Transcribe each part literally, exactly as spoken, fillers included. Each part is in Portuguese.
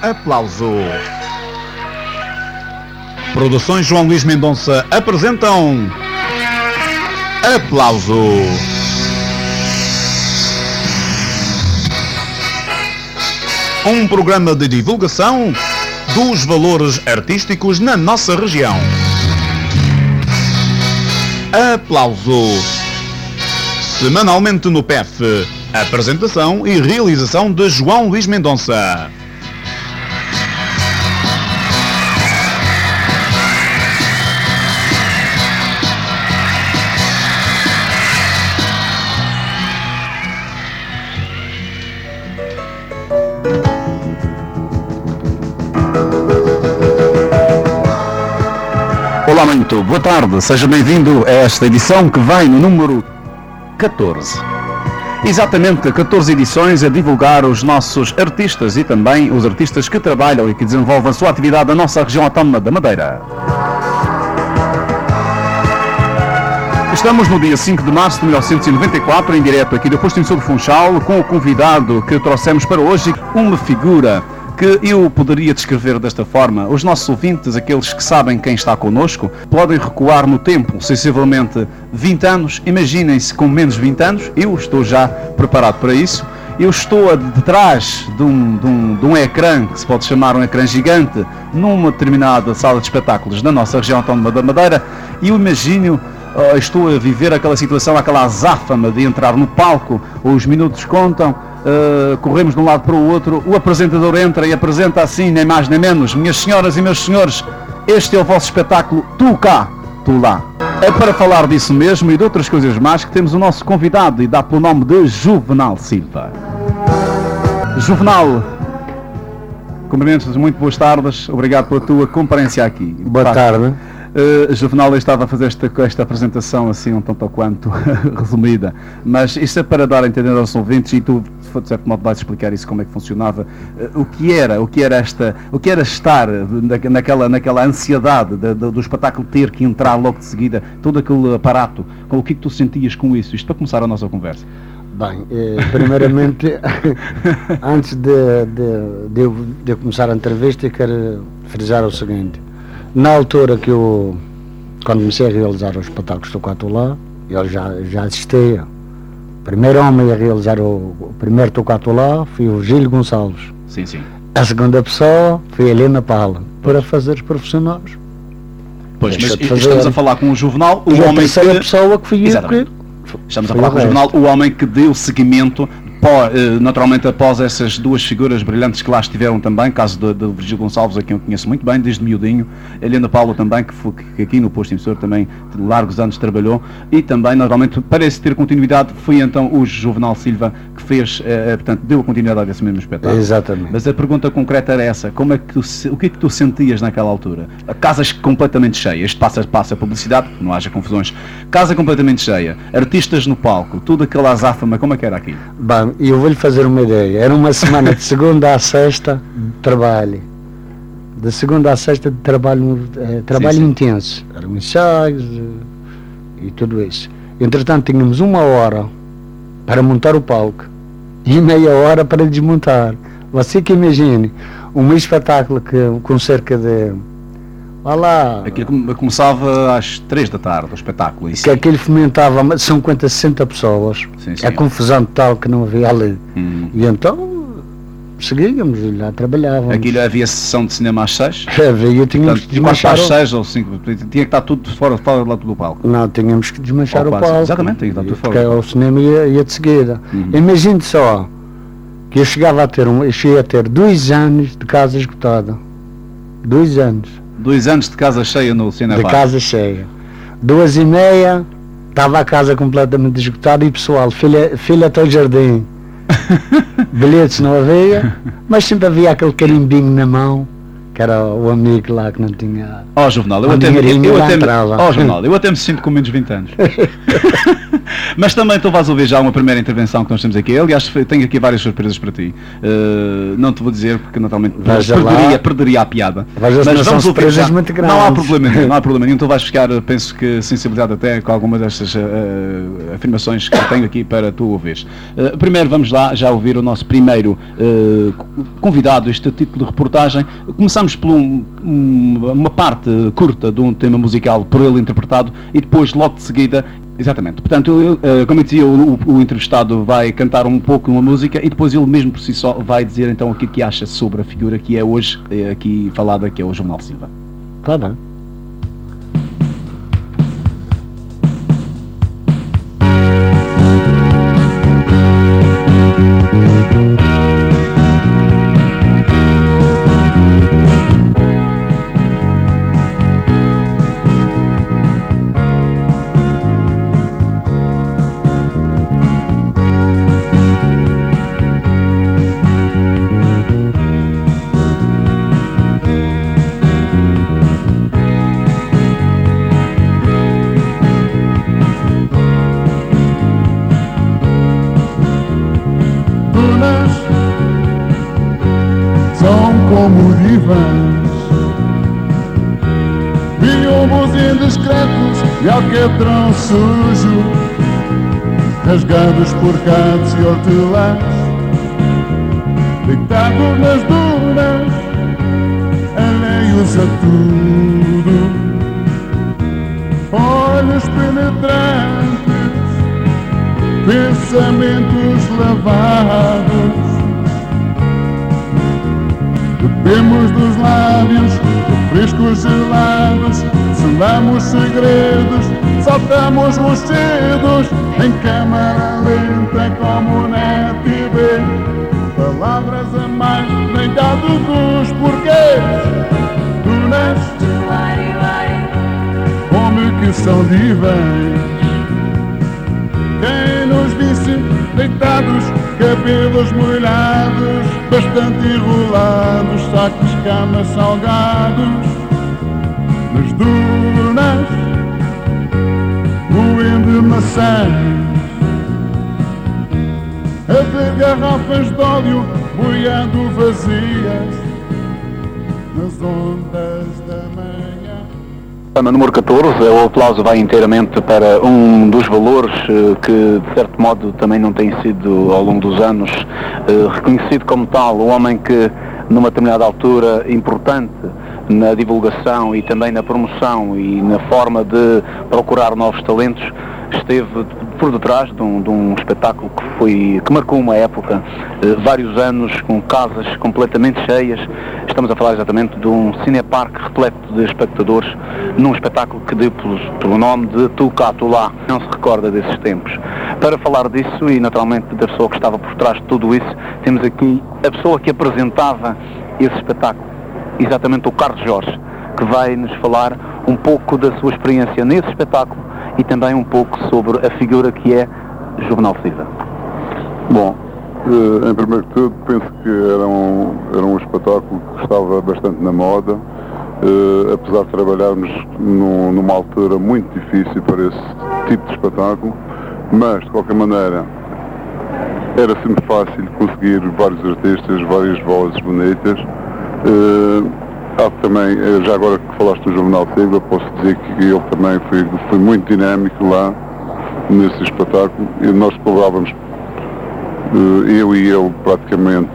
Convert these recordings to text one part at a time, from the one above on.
Aplauso. Produções João Luís Mendonça apresentam Aplauso. Um programa de divulgação dos valores artísticos na nossa região. Aplauso. Semanalmente no P F. Apresentação e realização de João Luís Mendonça. Olá, muito boa tarde, seja bem-vindo a esta edição que vai no número catorze. Exatamente, catorze edições a divulgar os nossos artistas e também os artistas que trabalham e que desenvolvem a sua atividade na nossa região autónoma da Madeira. Estamos no dia cinco de março de mil novecentos e noventa e quatro, em direto aqui do Posto Emissor de Funchal, com o convidado que trouxemos para hoje, uma figura que eu poderia descrever desta forma. Os nossos ouvintes, aqueles que sabem quem está connosco, podem recuar no tempo, sensivelmente vinte anos. Imaginem-se com menos de vinte anos, eu estou já preparado para isso. Eu estou detrás de um, de, um, de um ecrã, que se pode chamar um ecrã gigante, numa determinada sala de espetáculos na nossa região autónoma da Madeira, e eu imagino, uh, estou a viver aquela situação, aquela azáfama de entrar no palco, os minutos contam, Uh, corremos de um lado para o outro, o apresentador entra e apresenta assim, nem mais nem menos: minhas senhoras e meus senhores, este é o vosso espetáculo Tu Cá, Tu Lá. É para falar disso mesmo e de outras coisas mais que temos o nosso convidado, e dá pelo nome de Juvenal Silva. Juvenal, cumprimentos, muito boas tardes, obrigado pela tua comparência aqui. Boa tarde. Uh, Juvenal, eu estava a fazer esta, esta apresentação assim um tanto ou quanto resumida, mas isto é para dar a entender aos ouvintes, e tu de certo modo vais explicar isso, como é que funcionava, uh, o que era, o que era esta, o que era estar na, naquela, naquela ansiedade de, de, do espetáculo ter que entrar logo de seguida, todo aquele aparato, com o que é que tu sentias com isso? Isto para começar a nossa conversa. Bem, eh, primeiramente, antes de, de, de, eu, de eu começar a entrevista, quero frisar o seguinte. Na altura que eu, quando comecei a realizar os espetáculos do Tu Lá, eu já, já assistia. O primeiro homem a realizar o, o primeiro Tu Lá foi o Gílio Gonçalves. Sim, sim. A segunda pessoa foi a Helena Paula, para fazer os profissionais. Pois, mas estamos a falar com o Juvenal, o e homem a terceira que... pessoa que fui eu que... Estamos a falar com o Juvenal, o homem que deu seguimento, pó, naturalmente após essas duas figuras brilhantes que lá estiveram também, caso do, do Virgílio Gonçalves, a quem eu conheço muito bem, desde miudinho, a Helena Paula também, que, foi, que aqui no Posto Emissor também largos anos trabalhou, e também, naturalmente, parece ter continuidade, foi então o Juvenal Silva que fez, eh, portanto, deu a continuidade a esse mesmo espetáculo. Exatamente. Mas a pergunta concreta era essa: como é que tu, o que é que tu sentias naquela altura? Casas completamente cheias, isto passa, passa a publicidade, não haja confusões, casa completamente cheia, artistas no palco, tudo aquela azáfama, como é que era aquilo? Bem, eu vou-lhe fazer uma ideia. Era uma semana de segunda a sexta de trabalho. De segunda a sexta de trabalho, eh, trabalho sim, sim. intenso. Eram ensaios e, e tudo isso. Entretanto, tínhamos uma hora para montar o palco e meia hora para desmontar. Você que imagine um espetáculo que, com cerca de... Olha lá... Aquilo começava às três da tarde, o espetáculo. Que aquilo fomentava cinquenta, sessenta pessoas. Sim, sim. A confusão tal que não havia ali. Hum. E então seguíamos e lá trabalhávamos. Aquilo havia sessão de cinema às seis? Havia, tínhamos que desmanchar às seis ou cinco, tinha que estar tudo fora, fora lá do palco. Não, tínhamos que desmanchar o palco. Exatamente, tinha que estar tudo fora. Porque o cinema ia, ia de seguida. Uhum. Imagine só que eu chegava a ter, um, eu cheguei a ter dois anos de casa esgotada. Dois anos. Dois anos de casa cheia no cinema. De casa cheia. Duas e meia, estava a casa completamente esgotada e pessoal, filha, filha até o jardim. Bilhetes não havia, mas sempre havia aquele carimbinho na mão, que era o amigo lá que não tinha... Ó, oh, Juvenal, eu até, eu, eu, até me, oh, Juvenal, eu até me sinto com menos de vinte anos. Mas também tu vais ouvir já uma primeira intervenção que nós temos aqui. Aliás, tenho aqui várias surpresas para ti. Uh, não te vou dizer porque naturalmente perderia, perderia a piada. Mas vamos ouvir já. Muito grandes. Não há problema nenhum, não há problema nenhum. Tu vais ficar, penso que sensibilizado até com algumas destas uh, afirmações que eu tenho aqui para tu ouvires. Uh, primeiro vamos lá já ouvir o nosso primeiro uh, convidado, este título de reportagem. Começamos por um, um, uma parte curta de um tema musical por ele interpretado e depois logo de seguida, exatamente, portanto, eu, uh, como eu dizia, o, o, o entrevistado vai cantar um pouco uma música e depois ele mesmo por si só vai dizer então o que, que acha sobre a figura que é hoje é, aqui falada, que é o Juvenal Silva. Tá bem. Como divãs, biomos indiscretos e alquetrão sujo, rasgados por cantos e hortelãs, deitados nas dunas, alheios a tudo, olhos penetrantes, pensamentos lavados. Bebemos dos lábios refrescos gelados, selamos segredos, saltamos vestidos em câmara lenta como na T V. Palavras a mais, nem dados dos porquês. Dunas, como que são divãs. Quem nos disse deitados, cabelos molhados, bastante enrolados, sacos de cama salgados, nas dunas, moendo maçãs, a ver garrafas de óleo boiando vazias, nas ondas da manhã. Tema número catorze, o aplauso vai inteiramente para um dos valores que, de certo modo, também não tem sido, ao longo dos anos, reconhecido como tal. O homem que, numa determinada altura importante na divulgação e também na promoção e na forma de procurar novos talentos, esteve por detrás de um, de um espetáculo que, foi, que marcou uma época, eh, vários anos, com casas completamente cheias. Estamos a falar exatamente de um cineparque repleto de espectadores, num espetáculo que deu pelo, pelo nome de Tu Cá, Tu Lá. Não se recorda desses tempos. Para falar disso e naturalmente da pessoa que estava por trás de tudo isso, temos aqui a pessoa que apresentava esse espetáculo, exatamente o Carlos Jorge, que vai nos falar um pouco da sua experiência nesse espetáculo e também um pouco sobre a figura que é Juvenal Silva. Bom, em primeiro de tudo, penso que era um, era um espetáculo que estava bastante na moda, uh, apesar de trabalharmos num, numa altura muito difícil para esse tipo de espetáculo, mas, de qualquer maneira, era sempre fácil conseguir vários artistas, várias vozes bonitas. Uh, Há também, já agora que falaste do Juvenal Silva, posso dizer que ele também foi, foi muito dinâmico lá nesse espetáculo e nós colaborávamos, eu e ele praticamente,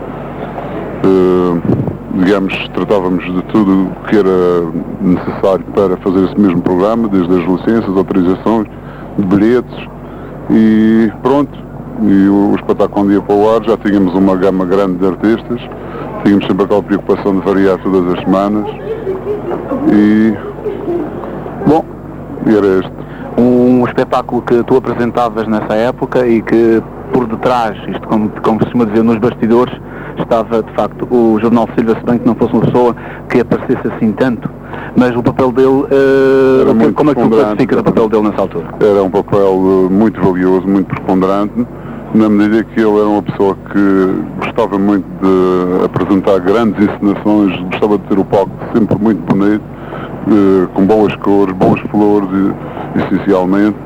digamos, tratávamos de tudo o que era necessário para fazer esse mesmo programa, desde as licenças, autorizações, de bilhetes e pronto. E o espetáculo um dia para o ar, já tínhamos uma gama grande de artistas. Tínhamos sempre aquela preocupação de variar todas as semanas e, bom, era este. Um espetáculo que tu apresentavas nessa época e que por detrás, isto como, como se costuma dizer nos bastidores, estava de facto o Juvenal Silva, se bem que não fosse uma pessoa que aparecesse assim tanto, mas o papel dele, uh, como é que tu classificas o papel dele nessa altura? Era um papel muito valioso, muito preponderante, na medida que ele era uma pessoa que gostava muito de apresentar grandes encenações, gostava de ter o palco sempre muito bonito, eh, com boas cores, boas flores, essencialmente,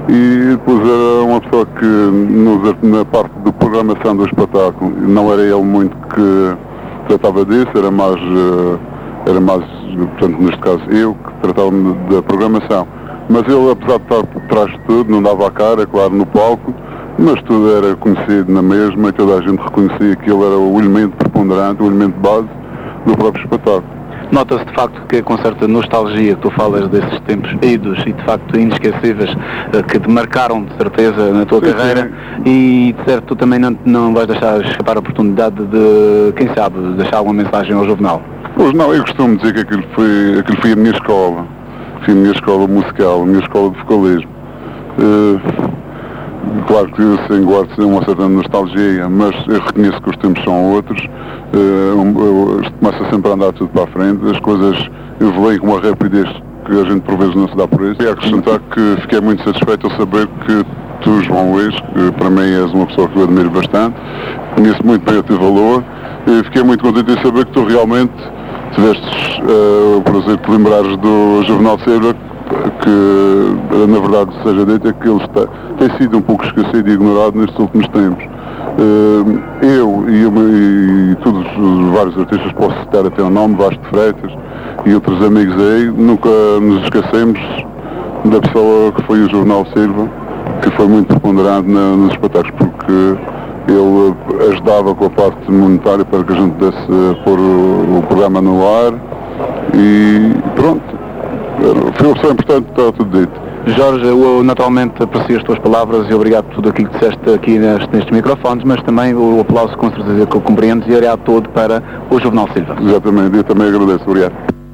E depois era uma pessoa que nos, na parte da programação do espetáculo não era ele muito que tratava disso, era mais, era mais, portanto, neste caso eu que tratava da programação. Mas ele, apesar de estar por trás de tudo, não dava a cara, claro, no palco, mas tudo era conhecido na mesma e toda a gente reconhecia que ele era o elemento preponderante, o elemento base do próprio espetáculo. Nota-se de facto que com certa nostalgia que tu falas desses tempos idos e de facto inesquecíveis que te marcaram de certeza na tua sim, carreira sim. E de certo tu também não, não vais deixar escapar a oportunidade de, quem sabe, deixar alguma mensagem ao jornal. Pois não, eu costumo dizer que aquilo foi, aquilo foi a minha escola, foi a minha escola musical, a minha escola de vocalismo. Uh, Claro que eu sem guardo uma certa nostalgia, mas eu reconheço que os tempos são outros, uh, começa sempre a andar tudo para a frente, as coisas evoluem com uma rapidez que a gente por vezes não se dá por isso. E acrescentar que fiquei muito satisfeito ao saber que tu, João Luís, que para mim és uma pessoa que eu admiro bastante, conheço muito bem o teu valor, e fiquei muito contente em saber que tu realmente tiveste uh, o prazer de te lembrares do Juvenal Silva, que na verdade seja dito é que ele está, tem sido um pouco esquecido e ignorado nestes últimos tempos. Eu e, e, e todos os vários artistas, posso citar até o nome, Vasco de Freitas e outros amigos aí, nunca nos esquecemos da pessoa que foi o Juvenal Silva, que foi muito preponderante na, nos espetáculos, porque ele ajudava com a parte monetária para que a gente pudesse pôr o, o programa no ar e pronto. Foi uma pessoa importante, está tudo dito. Jorge, eu naturalmente aprecio as tuas palavras e obrigado por tudo aquilo que disseste aqui nestes, nestes microfones, mas também o aplauso com certeza que eu compreendo e irá todo para o Juvenal Silva. Exatamente, eu também agradeço, obrigado.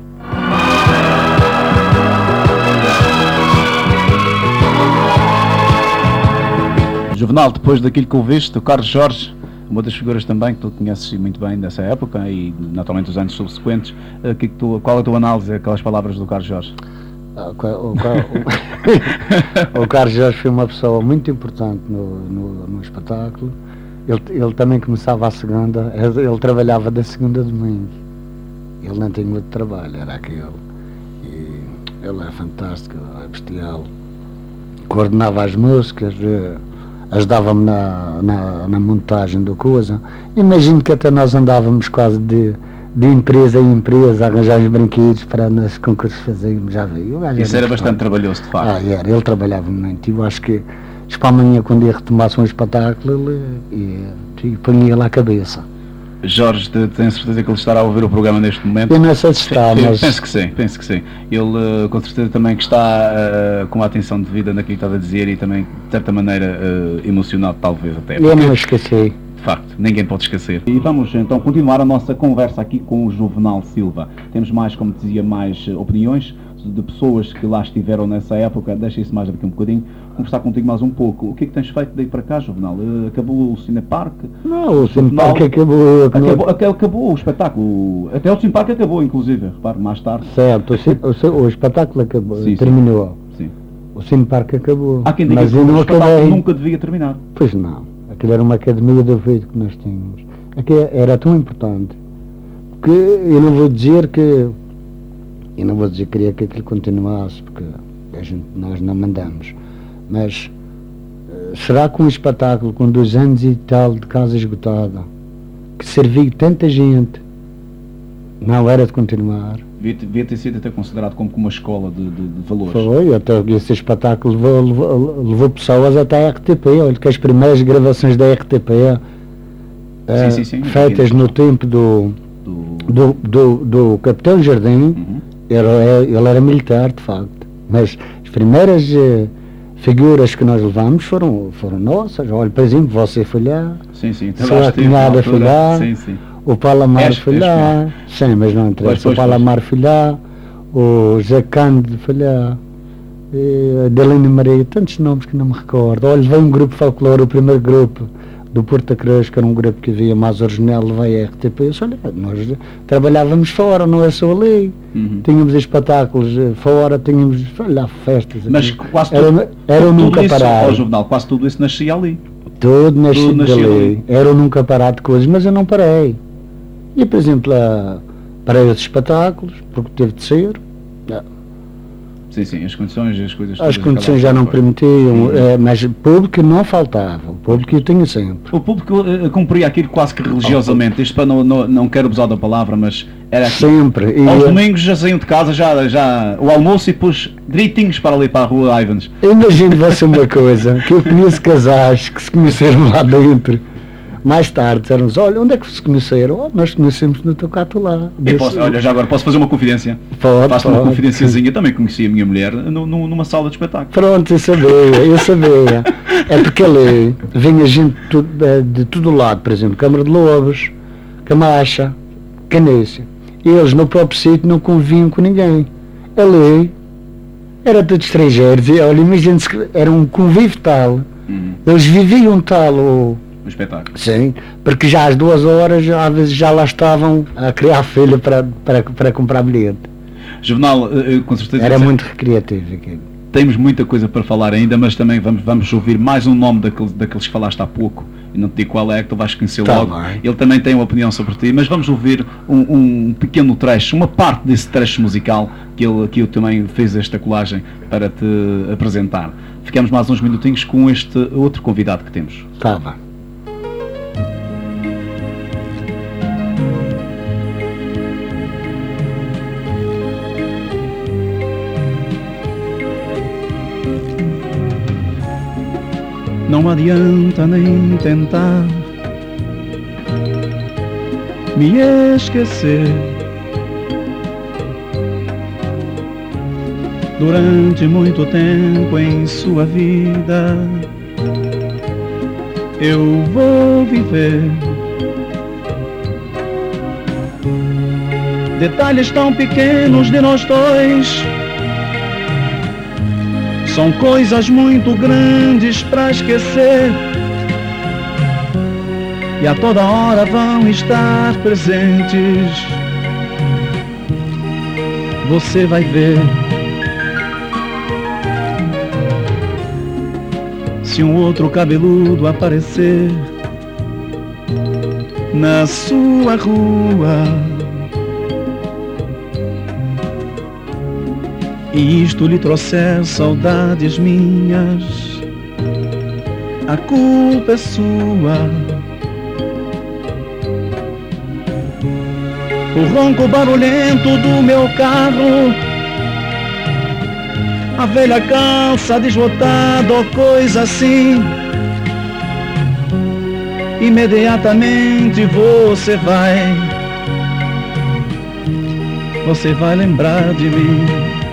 Juvenal, depois daquilo que ouviste, o Carlos Jorge, uma das figuras também que tu conheces muito bem dessa época e naturalmente dos anos subsequentes, que tu, qual é a tua análise aquelas palavras do Carlos Jorge? O, o, o, o Carlos Jorge foi uma pessoa muito importante no, no, no espetáculo. Ele, ele também começava à segunda, ele, ele trabalhava da segunda a domingo. Ele não tinha outro trabalho, era aquele. E ele é fantástico, é bestial. Coordenava as músicas, ajudava-me na, na, na montagem da coisa. Imagino que até nós andávamos quase de, de empresa em empresa a arranjar os brinquedos para nos concursos fazermos, já veio. Isso era bastante trabalhoso, de facto. Ah, era, ele trabalhava muito. Eu acho que para amanhã, quando ia retomasse um espetáculo, ele e, e punha lá a cabeça. Jorge, tenho certeza que ele estará a ouvir o programa neste momento. Eu não sei se está, mas... Penso que sim, penso que sim. Ele, com certeza, também que está uh, com a atenção devida naquilo que estava a dizer e também, de certa maneira, uh, emocionado, talvez, até. Eu não esqueci. De facto, ninguém pode esquecer. E vamos, então, continuar a nossa conversa aqui com o Juvenal Silva. Temos mais, como dizia, mais opiniões de pessoas que lá estiveram nessa época. Deixa isso mais daqui um bocadinho. Conversar contigo mais um pouco. O que é que tens feito daí para cá, Juvenal? Acabou o Cinepark? Não, o Cinepark acabou, acabou, acabou. Acabou o espetáculo. Até o Cinepark acabou, inclusive. Repare, mais tarde. Certo, o, o, o espetáculo acabou, sim, terminou. Sim. O Cinepark acabou. Há quem diga mas que eu o não espetáculo acabei. Nunca devia terminar. Pois não. Aquilo era uma academia de ouvido que nós tínhamos. Aquilo era tão importante que eu não vou dizer que... Eu não vou dizer que queria que aquilo continuasse, porque a gente, nós não mandamos. Mas uh, será que um espetáculo com dois anos e tal de casa esgotada, que serviu tanta gente, não era de continuar? Devia, devia ter sido até considerado como uma escola de, de, de valores. Foi, até esse espetáculo levou, levou, levou pessoas até a R T P. Olha que as primeiras gravações da R T P, uh, sim, sim, sim, feitas no tempo do, do... do, do, do Capitão Jardim, uhum. Era, ele era militar, de facto, mas as primeiras uh, figuras que nós levamos foram, foram nossas. Olha, por exemplo, você foi lá, sim, sim. a sua cunhada foi lá, sim, sim. o Palamar este, foi lá, sim, mas não interessa, pois, pois, o Palamar pois. foi lá, o Zé Cândido foi lá, a Delina Maria, tantos nomes que não me recordo. Olha, veio um grupo folclore, o primeiro grupo do Porto Cruz, que era um grupo que havia mais original, veio a R T P. Olha, nós trabalhávamos fora, não é só ali. Uhum. Tínhamos espetáculos fora, tínhamos, olha, festas. Mas aqui. quase era, tudo, era tudo nunca isso, parar. Ao jornal, quase tudo isso nascia ali. Tudo nascia, tudo nascia ali. ali. Era nunca parar de coisas, mas eu não parei. E, por exemplo, a, parei os espetáculos, porque teve de ser. Sim, sim, as condições, as coisas... As condições já não permitiam, é, mas público não faltava, o público eu tinha sempre. O público uh, cumpria aquilo quase que religiosamente, isto para não, não, não quero abusar da palavra, mas era aqui. Sempre. E aos eu, domingos já saíam de casa, já, já o almoço e pus direitinhos para ali para a rua Ivans. imagino você uma coisa, que eu conheço casais que se conheceram lá dentro. Mais tarde disseram-nos, olha, onde é que se conheceram? Oh, nós conhecemos no Tocato lá. Eu posso, olha, já agora posso fazer uma confidência? Pode, Faço pode. uma confidenciazinha, também conheci a minha mulher no, no, numa sala de espetáculo. Pronto, eu sabia, eu sabia. É porque ali vinha gente de, tudo- de, de todo lado, por exemplo, Câmara de Lobos, Camacha, Canícia. E eles no próprio sítio não conviviam com ninguém. Ali era tudo estrangeiros. E olha, imagina-se que era um convívio tal. Uhum. Eles viviam tal, o- O espetáculo. sim, porque já às duas horas, já, às vezes já lá estavam a criar filho para, para, para comprar bilhete. Juvenal, uh, uh, com certeza... Era muito recreativo aquilo. Temos muita coisa para falar ainda, mas também vamos, vamos ouvir mais um nome daqueles, daqueles que falaste há pouco. E não te digo qual é, que tu vais conhecer Tá logo. bem. Ele também tem uma opinião sobre ti, mas vamos ouvir um, um pequeno trecho, uma parte desse trecho musical que ele, que eu também fez esta colagem para te apresentar. Ficamos mais uns minutinhos com este outro convidado que temos. Tá bem. Não adianta nem tentar me esquecer. Durante muito tempo em sua vida eu vou viver detalhes tão pequenos de nós dois. São coisas muito grandes pra esquecer e a toda hora vão estar presentes. Você vai ver. Se um outro cabeludo aparecer na sua rua e isto lhe trouxer saudades minhas, a culpa é sua. O ronco barulhento do meu carro, a velha calça desbotada ou coisa assim, imediatamente você vai, você vai lembrar de mim.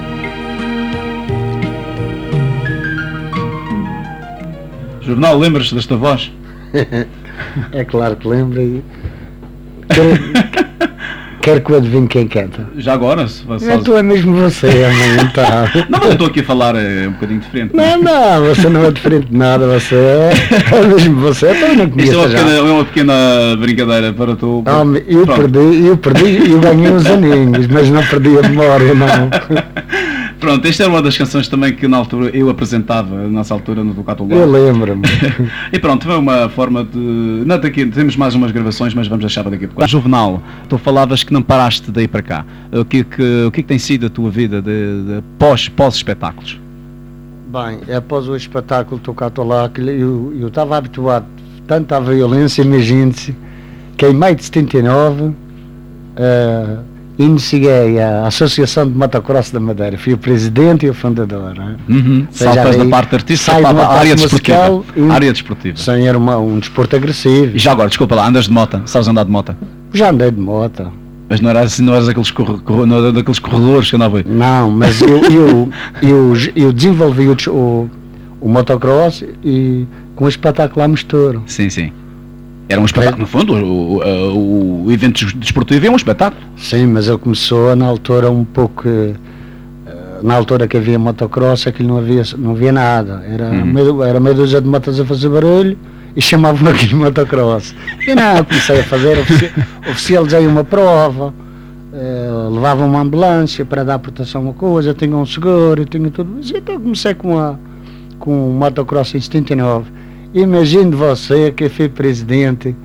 Jornal, lembras-te desta voz? É claro que lembra e... Quer, quer que eu adivinhe quem canta? Já agora? Se, se, É, tu é mesmo você, mãe, tá. Não, mas eu estou aqui a falar é, um bocadinho diferente. Não, não, você não é diferente de nada, você é, é mesmo você, eu não Isto é conheço uma, já. pequena, é uma pequena brincadeira para tu. Homem, eu Pronto. perdi, eu perdi, eu ganhei uns aninhos, mas não perdi a memória, não. Pronto, esta era uma das canções também que na altura eu apresentava, nessa altura no Tocato Eu lembro-me. E pronto, foi uma forma de... Não, daqui, temos mais umas gravações, mas vamos deixar daqui a pouco. Juvenal, tu falavas que não paraste daí para cá. O que, que, o que é que tem sido a tua vida de, de pós, pós-espetáculos? Bem, após o espetáculo Tocato lá, que eu eu estava habituado tanto à violência, imagine-se, que em maio de setenta e nove uh, iniciei a Associação de Motocross da Madeira. Fui o presidente e o fundador. Né? Uhum. Seja, Saltas da aí, parte artística saio de para uma a área parte desportiva. musical e- Área desportiva. Sem era uma, um desporto agressivo. E já agora, desculpa lá, andas de moto, sabes andar de moto? Já andei de moto. Mas não eras, não eras aqueles, corre, corre, não era daqueles corredores que andavam aí? Não, mas eu, eu, eu, eu desenvolvi o, des- o, o motocross e com o espetáculo à mistura. Sim, sim. Era um espetáculo, no fundo, o, o, o evento desportivo é um espetáculo. Sim, mas ele começou na altura um pouco, eh, na altura que havia motocross, aquilo não havia, não havia nada, era, Uhum. meio, era meia dúzia de motos a fazer barulho e chamavam aquilo motocross. E não, eu comecei a fazer, ofici oficializei uma prova, eh, levava uma ambulância para dar proteção a uma coisa, tinha um seguro, tinha tudo isso, então comecei com, a, com o motocross em setenta e nove. Imagine você que eu fui presidente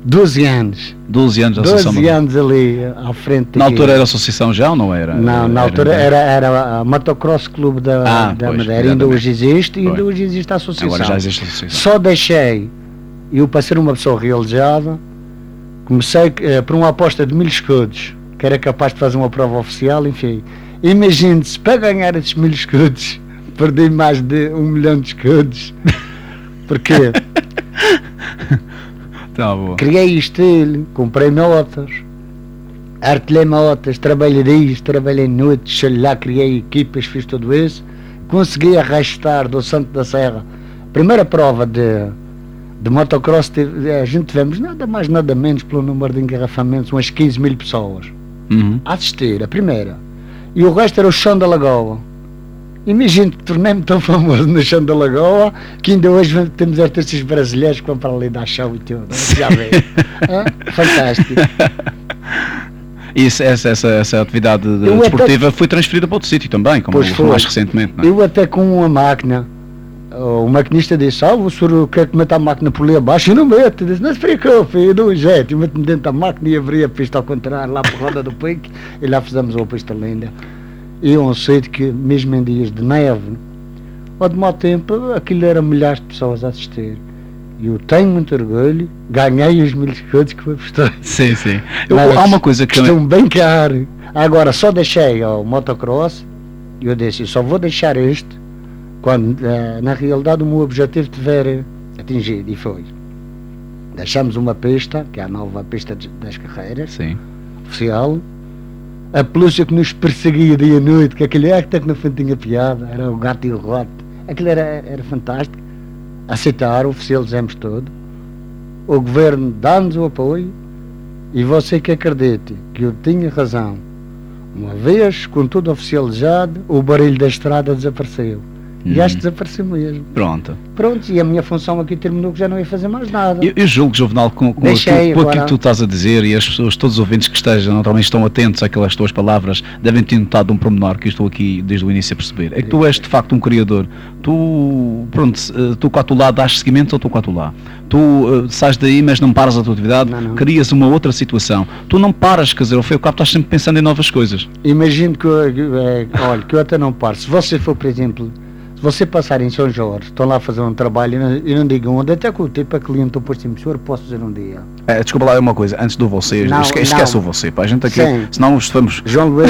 doze anos. doze anos da Associação doze Madeira. anos ali à frente. Na daqui. altura era associação já ou não era? Não, na era, altura era, era a Motocross Clube da, Ah, da pois, Madeira. Ainda exatamente. hoje existe e ainda Pois. hoje existe a associação. Agora já existe a associação. Só deixei, eu para ser uma pessoa realizada, comecei eh, por uma aposta de mil escudos, que era capaz de fazer uma prova oficial, enfim. Imagine-se, para ganhar esses mil escudos, perdi mais de um milhão de escudos. Porquê? Tá bom. Criei estilo, comprei motos, artilhei motas, trabalhei dias, trabalhei noites, sei lá, criei equipas, fiz tudo isso. Consegui arrastar do Santo da Serra. Primeira prova de, de motocross, tive- a gente tivemos nada mais, nada menos, pelo número de engarrafamentos, umas quinze mil pessoas Uhum. a assistir, a primeira. E o resto era o chão da Lagoa. Imagino que tornei-me tão famoso no chão da Lagoa que ainda hoje temos artistas brasileiros que vão para ali dar show e tudo. Já vê. Ah, fantástico. Isso, essa, essa, essa atividade de- Eu até- desportiva foi transferida para outro sítio também, como Pois foi. mais recentemente, não é? Eu até com uma máquina, o maquinista disse, ah, o senhor quer que meta a máquina por ali abaixo? Eu não meto. Eu disse, não se preocupe, eu dou um jeito. Eu meto-me dentro da máquina e abri a pista ao contrário, lá por roda do pique, e lá fizemos uma pista linda. E um sítio que, mesmo em dias de neve, ao demais tempo, aquilo era milhares de pessoas a assistir. E eu tenho muito orgulho, ganhei os mil escudos que eu apostei. Sim, sim. Eu, Mas há uma coisa que também... estão bem caro. Agora só deixei ao motocross e eu disse, eu só vou deixar este quando eh, na realidade o meu objetivo tiver atingido, e foi. Deixamos uma pista, que é a nova pista de- das carreiras, Sim. oficial. A polícia que nos perseguia dia e noite, que aquele é que no fundo tinha piada, era o gato e o rato. Aquilo era, era fantástico. Aceitaram, oficializamos tudo. O governo dá-nos o apoio e você que acredite que eu tinha razão. Uma vez, com tudo oficializado, o barulho da estrada desapareceu. E Uhum. acho que desapareceu mesmo. Pronto. Pronto, e a minha função aqui terminou, que já não ia fazer mais nada. Eu, eu julgo, Juvenal, com, com, Deixei aquilo, com agora. aquilo que tu estás a dizer, e as pessoas, todos os ouvintes que estejam, naturalmente estão atentos àquelas tuas palavras, devem ter notado um pormenor que eu estou aqui desde o início a perceber. É que tu és de facto um criador. Tu, pronto, eh, tu cá tu lá dás seguimento ou tu cá tu lá. Tu eh, sais daí, mas não paras a tua atividade, Não, não. crias uma outra situação. Tu não paras, quer dizer, ao fim e ao cabo estás sempre pensando em novas coisas. Imagino que, eu- eh, olha, que eu até não paro. Se você for, por exemplo, se você passar em São Jorge, estão lá a fazer um trabalho e não, e não digam onde, até que o tipo a cliente por cima, senhor, posso dizer um dia. É, desculpa lá uma coisa, antes do você, Não, esque- esquece não. o você, pá, a gente aqui, Sim. senão estamos... João Luís,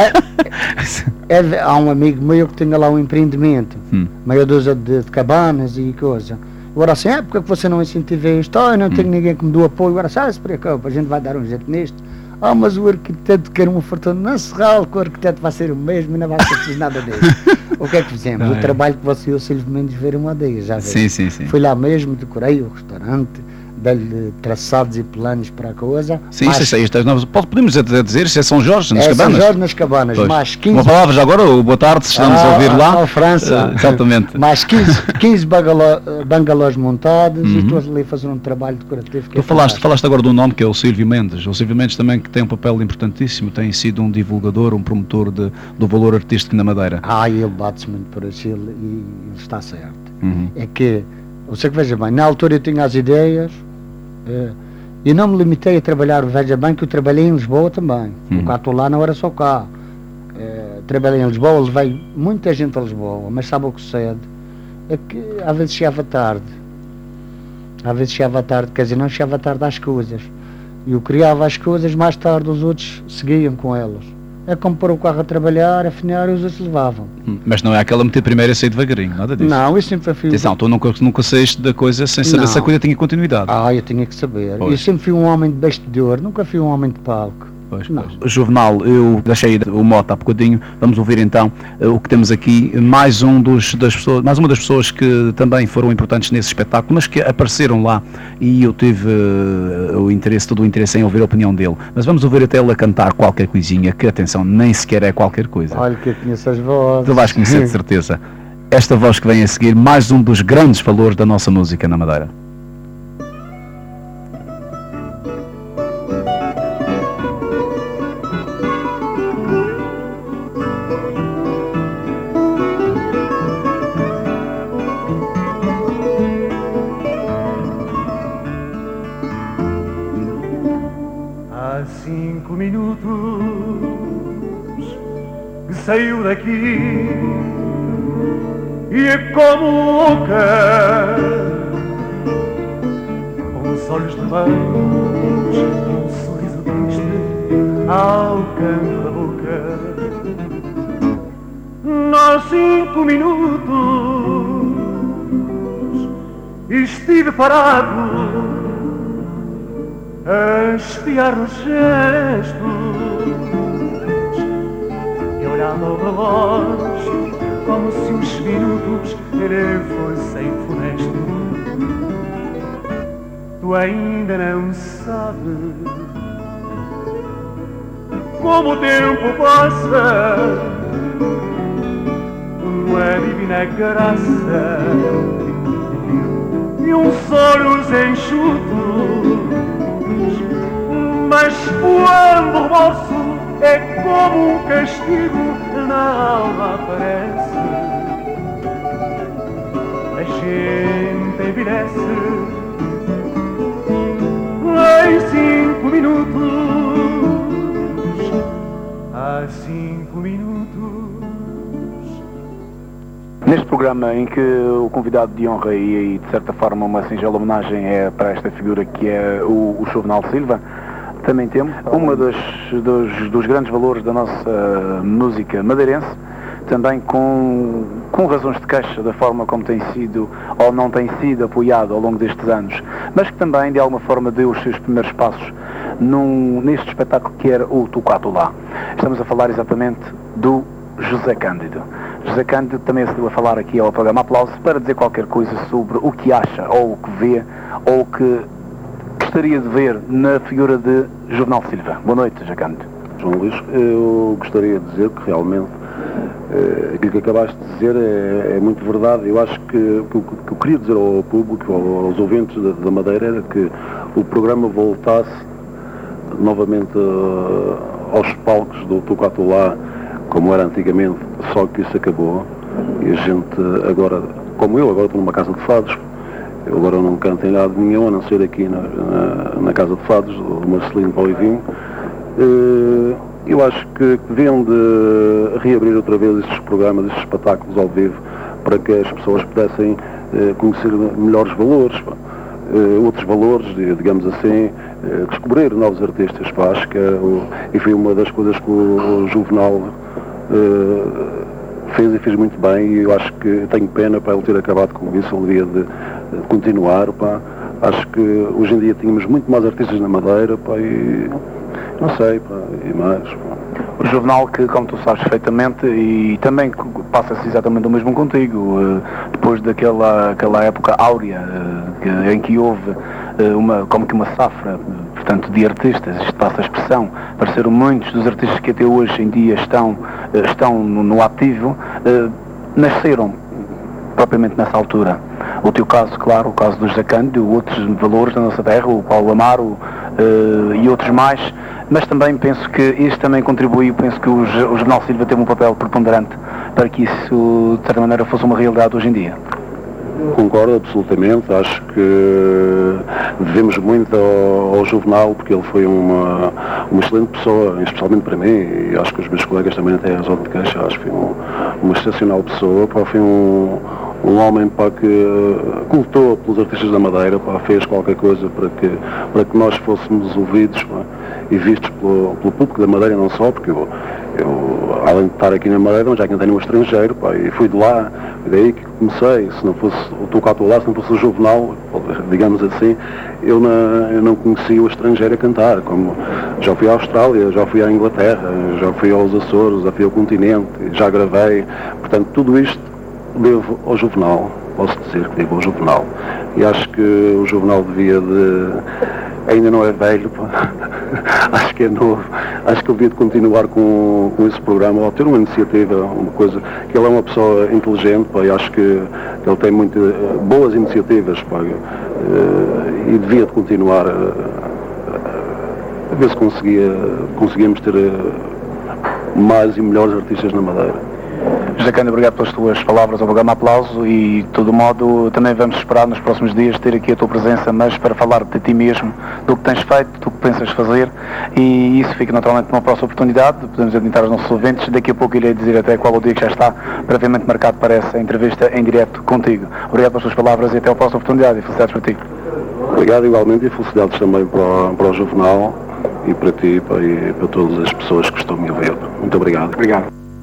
é, é- há um amigo meu que tinha lá um empreendimento, Hum. meia dúzia de, de cabanas e coisa. Agora assim, é porque é que você não incentiva isto? Ah, eu não tenho ninguém que me dê apoio. Agora, sabe, se preocupa, a gente vai dar um jeito nisto. Ah, mas o arquiteto quer uma fortuna. Não se rale que o arquiteto vai ser o mesmo e não vai ser preciso nada disso. O que é que fizemos? Ah, o é. trabalho que você e o Silvio Mendes viram uma dia, já viu? Sim, sim, sim. Fui lá mesmo, decorei o restaurante, dei-lhe traçados e planos para a coisa. Sim, mais, isso é estas novas. Pode- Podemos até dizer, isso é São Jorge, nas é, São cabanas. Jorge nas cabanas, Pois. mais quinze... Uma palavra já agora, o boa tarde, se estamos a Ah, ouvir lá. ah, França. Eh, exatamente. Mais quinze, quinze bangalô, bangalôs montados Uhum. e estou ali a fazer um trabalho decorativo. Que Tu é falaste, fantástico. falaste agora de um nome que é o Silvio Mendes. O Silvio Mendes também que tem um papel importantíssimo, tem sido um divulgador, um promotor de, do valor artístico na Madeira. Ah, ele bate-se muito por isso ele- e ele está certo. Uhum. É que, você que veja bem, na altura eu tinha as ideias eh, e não me limitei a trabalhar, veja bem que eu trabalhei em Lisboa também. Uhum. O cá estou lá não era só cá. Eh, trabalhei em Lisboa, levei muita gente a Lisboa, mas sabe o que sucede? É que às vezes chegava tarde. Às vezes chegava tarde, quer dizer, não chegava tarde às coisas. E eu criava as coisas, mais tarde os outros seguiam com elas. É como pôr o carro a trabalhar, afinar e os outros levavam. Mas não é aquela meter primeiro e sair devagarinho, nada disso. Não, eu sempre fui... Atenção, tu nunca, nunca saíste da coisa sem saber Não. se a coisa tinha continuidade. Ah, eu tinha que saber. Pois. Eu sempre fui um homem de bastidor, nunca fui um homem de palco. Pois, Não. pois. Juvenal, eu deixei o mote há bocadinho, vamos ouvir então eh, o que temos aqui, mais, um dos, das pessoas, mais uma das pessoas que também foram importantes nesse espetáculo, mas que apareceram lá e eu tive eh, o interesse, todo o interesse em ouvir a opinião dele. Mas vamos ouvir até ele a cantar qualquer coisinha, que atenção, nem sequer é qualquer coisa. Olha que eu conheço as vozes. Tu vais conhecer de certeza. Esta voz que vem a seguir, mais um dos grandes valores da nossa música na Madeira. Há cinco minutos que saiu daqui e é como louca, com os olhos vermelhos e um sorriso triste ao canto da boca. Há cinco minutos estive parado a espiar os gestos e olhando ao relógio como se os minutos lhe fossem funestos. Tu ainda não sabes como o tempo passa, uma divina graça e uns olhos enxutos. Mas quando o remorso é como um castigo na alma aparece, a gente envelhece. Em cinco minutos, há cinco minutos. Neste programa em que o convidado de honra e, de certa forma, uma singela homenagem é para esta figura que é o, o Juvenal Silva, também temos uma das, dos, dos grandes valores da nossa música madeirense, também com, com razões de queixa da forma como tem sido ou não tem sido apoiado ao longo destes anos, mas que também de alguma forma deu os seus primeiros passos num, neste espetáculo que era o Tocato Lá. Estamos a falar exatamente do José Cândido. José Cândido também se deu a falar aqui ao programa Aplauso para dizer qualquer coisa sobre o que acha, ou o que vê, ou o que gostaria de ver na figura de Juvenal Silva. Boa noite, José Cândido. João Luís, eu gostaria de dizer que realmente eh, aquilo que acabaste de dizer é, é muito verdade. Eu acho que o que, que eu queria dizer ao público, aos ouvintes da, da Madeira, era que o programa voltasse novamente uh, aos palcos do Tocato Lá, como era antigamente, só que isso acabou. E a gente agora, como eu, agora estou numa casa de fados. Eu agora não canto em lado nenhum, a não ser aqui na, na, na Casa de Fados, do Marcelino Paulivinho. Eu acho que deviam de reabrir outra vez estes programas, estes espetáculos ao vivo, para que as pessoas pudessem conhecer melhores valores, outros valores, digamos assim, descobrir novos artistas. Pá. Acho que é o, e foi uma das coisas que o, o Juvenal fez e fez muito bem, e eu acho que tenho pena para ele ter acabado com isso. Ele devia de, de continuar, pá. Acho que hoje em dia tínhamos muito mais artistas na Madeira, pá, e não sei, pá, e mais, pá. O Juvenal, que como tu sabes perfeitamente, e também passa-se exatamente o mesmo contigo, depois daquela aquela época áurea em que houve uma, como que uma safra, portanto, de artistas, isto passa a expressão, apareceram muitos dos artistas que até hoje em dia estão, estão no, no ativo, nasceram propriamente nessa altura. O teu caso, claro, o caso do José Cândido, outros valores da nossa terra, o Paulo Amaro uh, e outros mais, mas também penso que este também contribuiu, penso que o, o Juvenal Silva teve um papel preponderante para que isso, de certa maneira, fosse uma realidade hoje em dia. Concordo absolutamente, acho que devemos muito ao, ao Juvenal, porque ele foi uma, uma excelente pessoa, especialmente para mim, e acho que os meus colegas também até razão de queixa, acho que foi um, uma excepcional pessoa, pá, foi um, um homem, pá, que lutou pelos artistas da Madeira, pá, fez qualquer coisa para que, para que nós fôssemos ouvidos, pá, e vistos pelo, pelo público da Madeira, não só, porque eu, eu além de estar aqui na Madeira, já cantei no estrangeiro, pá, e fui de lá, e daí que comecei. Se não fosse o Tocato Lá, se não fosse o Juvenal, digamos assim, eu, na, eu não conhecia o estrangeiro a cantar, como já fui à Austrália, já fui à Inglaterra, já fui aos Açores, já fui ao continente, já gravei, portanto tudo isto devo ao Juvenal, posso dizer que devo ao Juvenal, e acho que o Juvenal devia de, ainda não é velho, pá. Acho que é novo, acho que ele devia de continuar com, com esse programa, ou ter uma iniciativa, uma coisa, que ele é uma pessoa inteligente, pá, e acho que ele tem muitas uh, boas iniciativas, pá, uh, e devia de continuar uh, uh, a ver se conseguia, conseguíamos ter uh, mais e melhores artistas na Madeira. José Cândido, obrigado pelas tuas palavras ao programa Aplauso e, de todo modo, também vamos esperar nos próximos dias ter aqui a tua presença, mas para falar de ti mesmo, do que tens feito, do que pensas fazer, e isso fica naturalmente numa próxima oportunidade, podemos adiantar aos nossos ouvintes. Daqui a pouco irei dizer até qual o dia que já está previamente marcado para essa entrevista em direto contigo. Obrigado pelas tuas palavras e até a próxima oportunidade, e felicidades para ti. Obrigado igualmente e felicidades também para o, para o Juvenal e para ti e para, e para todas as pessoas que estão a me ouvir. Muito obrigado. Obrigado.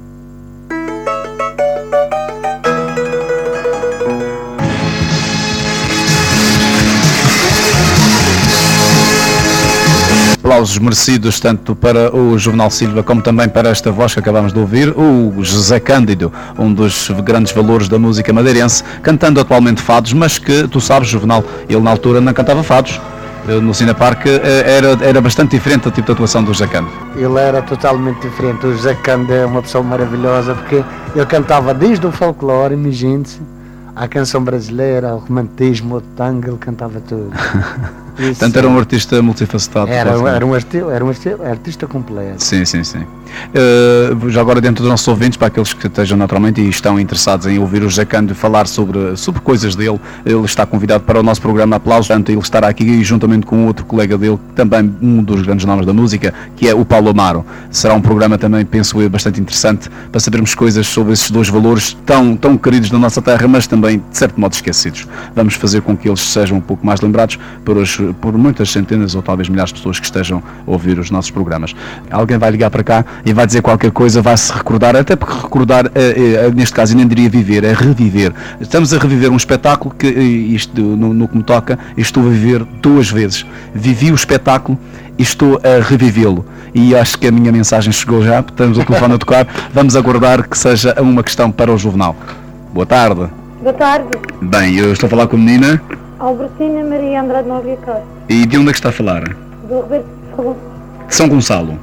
Aplausos merecidos tanto para o Juvenal Silva como também para esta voz que acabamos de ouvir, o José Cândido, um dos grandes valores da música madeirense, cantando atualmente fados, mas que, tu sabes, Juvenal, ele na altura não cantava fados. No Cine Parque era, era bastante diferente o tipo de atuação do José Cândido. Ele era totalmente diferente. O José Cândido é uma pessoa maravilhosa, porque ele cantava desde o folclore, imagine-se, à canção brasileira, ao romantismo, ao tango, ele cantava tudo. Isso, Portanto, era um artista multifacetado. Era, era, um artista, era um artista completo. Sim, sim, sim. Uh, já agora, dentro dos nossos ouvintes, para aqueles que estejam naturalmente e estão interessados em ouvir o José Cândido falar sobre, sobre coisas dele, ele está convidado para o nosso programa Aplausos. Portanto, ele estará aqui juntamente com outro colega dele, também um dos grandes nomes da música, que é o Paulo Amaro. Será um programa também, penso eu, bastante interessante para sabermos coisas sobre esses dois valores tão, tão queridos da nossa terra, mas também, de certo modo, esquecidos. Vamos fazer com que eles sejam um pouco mais lembrados por os por muitas centenas ou talvez milhares de pessoas que estejam a ouvir os nossos programas. Alguém vai ligar para cá e vai dizer qualquer coisa, vai-se recordar, até porque recordar, é, é, neste caso, eu nem diria viver, é reviver. Estamos a reviver um espetáculo que, isto, no, no que me toca, estou a viver duas vezes. Vivi o espetáculo e estou a revivê-lo. E acho que a minha mensagem chegou já, estamos o telefone a tocar, vamos aguardar que seja uma questão para o Juvenal. Boa tarde. Boa tarde. Bem, eu estou a falar com a menina. Albertina Maria Andrade Novia Costa. E de onde é que está a falar? Do Roberto São de São Gonçalo.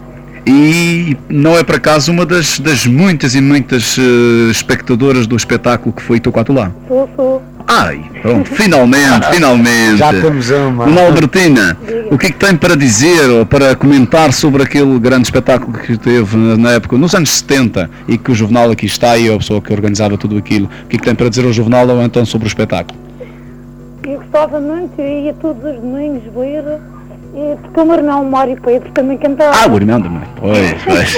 E não é por acaso uma das, das muitas e muitas uh, espectadoras do espetáculo que foi Toquatulá? Sou, sou. Ai, pronto, finalmente, finalmente. Já temos uma. Dona Albertina, o que é que tem para dizer ou para comentar sobre aquele grande espetáculo que teve na época, nos anos setenta, e que o Juvenal aqui está e a pessoa que organizava tudo aquilo? O que é que tem para dizer ao Juvenal ou então sobre o espetáculo? Eu gostava muito, eu ia todos os domingos ver, e, porque o meu irmão Mário Pedro também cantava. Ah, o irmão também, pois, pois.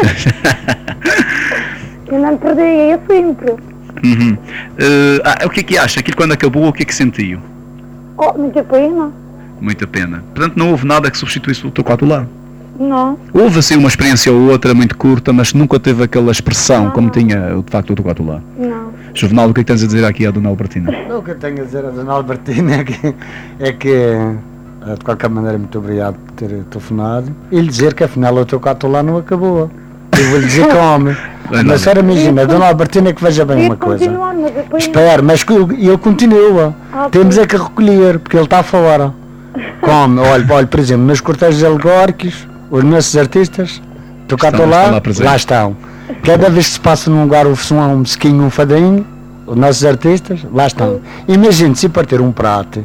Eu não me perdia, ia sempre. Uhum. Uh, ah, o que é que acha? Aquilo quando acabou, o que é que sentiu? Oh, muita pena. Muita pena. Portanto, não houve nada que substituísse o Toquatulá? Não. Houve assim uma experiência ou outra muito curta, mas nunca teve aquela expressão não, como tinha de facto o Toquatulá. Não. Juvenal, o que é que tens a dizer aqui à Dona Albertina? Não, o que eu tenho a dizer à Dona Albertina é que, é que de qualquer maneira, muito obrigado por ter telefonado e lhe dizer que afinal o Toquatulá não acabou. Eu vou lhe dizer como. Mas senhora, imagina, a Dona Albertina é que veja bem uma coisa. Espera, mas que ele continua. Ah, Temos é que recolher, porque ele está fora. Como? Olha, olha, por exemplo, nos cortejos alegóricos, os nossos artistas, Toquatulá, lá, lá estão. Cada vez que se passa num lugar um som, um mesquinho, um fadinho, os nossos artistas, lá estão. Imagine-se partir um prato